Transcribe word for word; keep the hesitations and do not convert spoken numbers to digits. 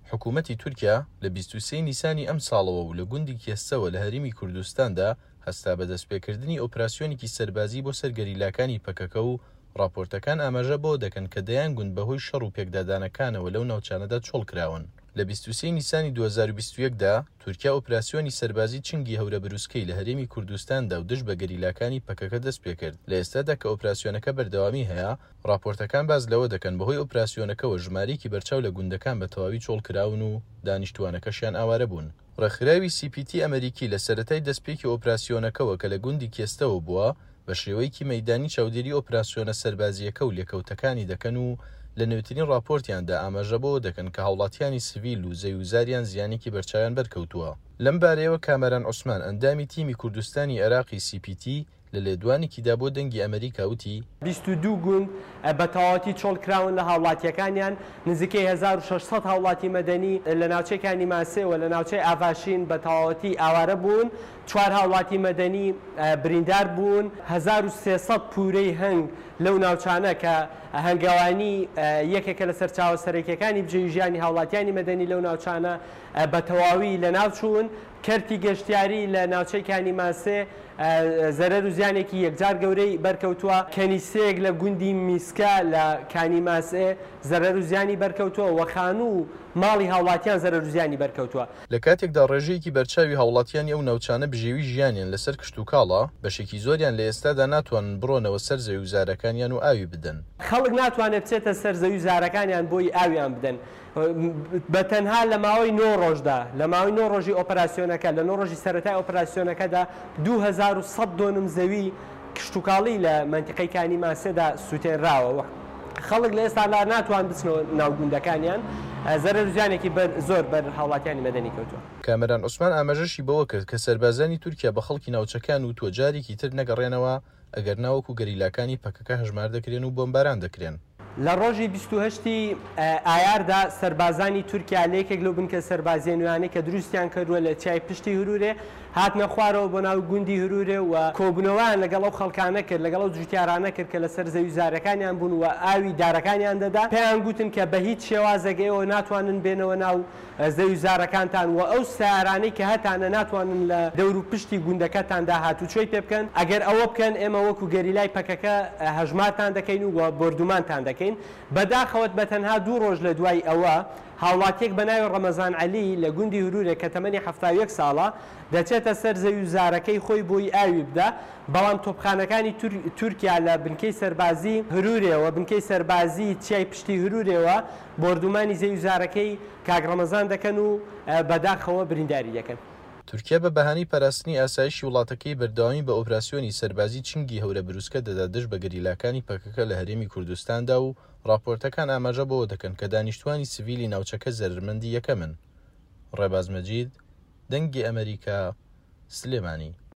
حکوومەتی تورکیا لە بیست و سێ نیسانی ئەم ساڵەوە و لە گوندی کێستەوە لە هەرێمی کوردستاندا هەستا بە دەستپێکردنی ئۆپراسیۆنێکی سەربازی بۆ سەر گەریلاکانی پەکەکە و راپۆرتەکان ئاماژە بۆ دەکەن کە دەیان گوند بەهۆی شەڕ و پێکدادانەکانەوە لەو ناوچانەدا چۆڵ کراون. لە بیست و سێ نیسانی دوو هەزار و بیست و یەک دا تورکیا ئۆپراسیۆنی سەربازی چنگی هەورە بروسکەی لە هەرێمی کوردستاندا و دژ بە گەریلاکانی پەکەکە دەست پێ کرد. لە ئێستادا کە ئۆپراسیۆنەکە بەردەوامی هەیە، راپۆرتەکان باز لەوە دەکەن بەهۆی ئۆپراسیۆنەکەەوە ژمارەیەکی بەرچاو لە گوندەکان بە تەواوی چۆڵ کراون و دانیشتوانەکەشیان ئاوارە بوون. ڕێکخراوی سی پی تی ئەمریکی لە سەرەتای دەستپێکی ئۆپراسیۆنەکەەوە کە لە گوندی کێستەوە بووە بە شێوەیەکی مەیدانی چاودێری ئۆپراسیۆنە سەربازیەکە و لێکەوتەکانی دەکەن و لە نوێترین راپۆرتیاندا ئاماژە بۆ دەکەن کە هاوڵاتیانی سڤیل و زەویوزاریان زیانێکی بەرچاویان بەرکەوتووە. لەم بارەیەوە کامەران عوسمان ئەندامی تیمی کوردستانی عێراقی سی پی تی لە لێدوانێکیدا بۆ دەنگی ئەمریکا وتی بیست و دوو گوند بە تەواوەتی چۆڵکراون لە هاوڵاتیەکانیان، نزیکەی هەزار و شەش سەد هاوڵاتی مەدەنی لە ناوچەیەکانی ماسێەوە لە ناوچەی ئاڤاشین بە تەواوەتی ئاوارە بوون، چوار هاوڵاتی مەدەنی بریندار بوون، هەزار و سێ سەد پورەی هەنگ لەو ناوچانە کە هەنگاوانی یەکێکە لە سەرچاوە سەرەکیەکانی بجێژیانی هاوڵاتیانی مەدەنی لەو ناوچانە بە تەواوی لە ناوچوون. کەرتی گەشتیاری لە ناوچەیەکانی ماسێ زەرەر و زیانێکی یەکجار گەورەی بەرکەوتووە. کەنیسەیەک لە گوندی میسکە لە کانی ماسێ زەرەر و زیانی بەرکەوتووە و خانوو ماڵی هاوڵاتیان زەرەر و زیانی بەرکەوتووە. لە کاتێکدا ڕێژەیەکی بەرچاوی هاوڵاتیانی ئەو ناوچانە بژێوی ژیانیان لەسەر کشت و کاڵە، بەشێکی زۆریان لە ئێستادا ناتوانن بڕۆنەوە سەر زەوی و زارەکانیان و ئاوی بدەن. خەڵک ناتوانێت بچێتە سەر زەوی زارەکانیان بۆی ئاویان بدەن. بە تەنها لە ماوەی نۆ ڕۆژدا، لە ماوەی نۆ ڕۆژی ئۆپراسیۆنەکە، لە نۆ ڕۆژی سەرەتای ئۆپراسیۆنەکەدا دوو هەزار و سەد دۆنم زەوی کشت و کاڵی لە مەنتیقەی ماسێدا سوتێنراوە. خەڵک لە ئێستادا ناتوان بچنەوە ناوگوندەکانیان، زەرەر و زیانێکی زۆر بەر هاوڵاتیانی مەدەنی کەوتووە. کامەران عوسمان ئاماژەشی بەوە کرد کە سەربازانی تورکیا بە خەڵکی ناوچەکان و تۆجارێکی تر نەگەڕێنەوە ئەگەر ناوەکو گەریلاکانی پەکەکە هەژمار دەکرێن و بۆمباران دەکرێن. لە ڕۆژی بیست و هەشتی ئایاردا سەربازانی تورکیا لەیەکێک لەو بنکە سەربازیە نوێیانەی کە دروستیان کردووە لە چای پشتی هورورێ هاتنە خوارەوە بۆ ناو گوندی هورورێ و کۆبنەوەیان لەگەڵ ئەو خەڵکانە کرد، لەگەڵ ئەو جوتیارانە کرد کە لەسەر زەوی زارەکانیان بوون و ئاوی دارەکانیان دەدا. پێیان گوتن کە بە هیچ شێوازەگەیەوە ناتوانن بێنەوە ناو زەوی زارەکانتان و ئەو سیارانەی کە هەتانە ناتوانن لە دەور و پشتی گوندەکەتاندا هاتوچۆی پێ بکەن. ئەگەر ئەوە بکەن ئێمە وەکو گەریلای پەکەکە هەژمارتان دەکەین و بردومانتان دەکەین. بەداخەوت بە تەنها دوو ڕۆژ لە دوای ئەوە هاوڵاتیەک بە ناوی ڕەمەزان عەلی لە گوندی هورورێ کە تەمەنی هەفتا و یەک ساڵە دەچێتە سەر زەوی و زارەکەی خۆی بۆی ئاوی بدە، بەڵام تۆپخانەکانی تورکیا لە بنکەی سەربازی هورورێەوە بنکەی سەربازی چیای پشتی هورورێەوە بردومانی زەوی و زارەکەی کاک ڕەمەزان دەکەن و بەداخەوە برینداری دەکەن. تورکیا بە بەهانەی پاراستنی ئاسایشی وڵاتەکەی بەردەوامی بە ئۆپراسیۆنی سەربازی چنگی هەورە بروسکە دەدا دژ بە گەریلاکانی پەکەکە لە هەرێمی کوردستاندا و راپۆرتەکان ئاماژە بەوە دەکەن کە دانیشتوانی سڤیلی ناوچەکە زەرمەندی یەکەمن. ڕێباز مەجید، دەنگی ئەمریکا، سلێمانی.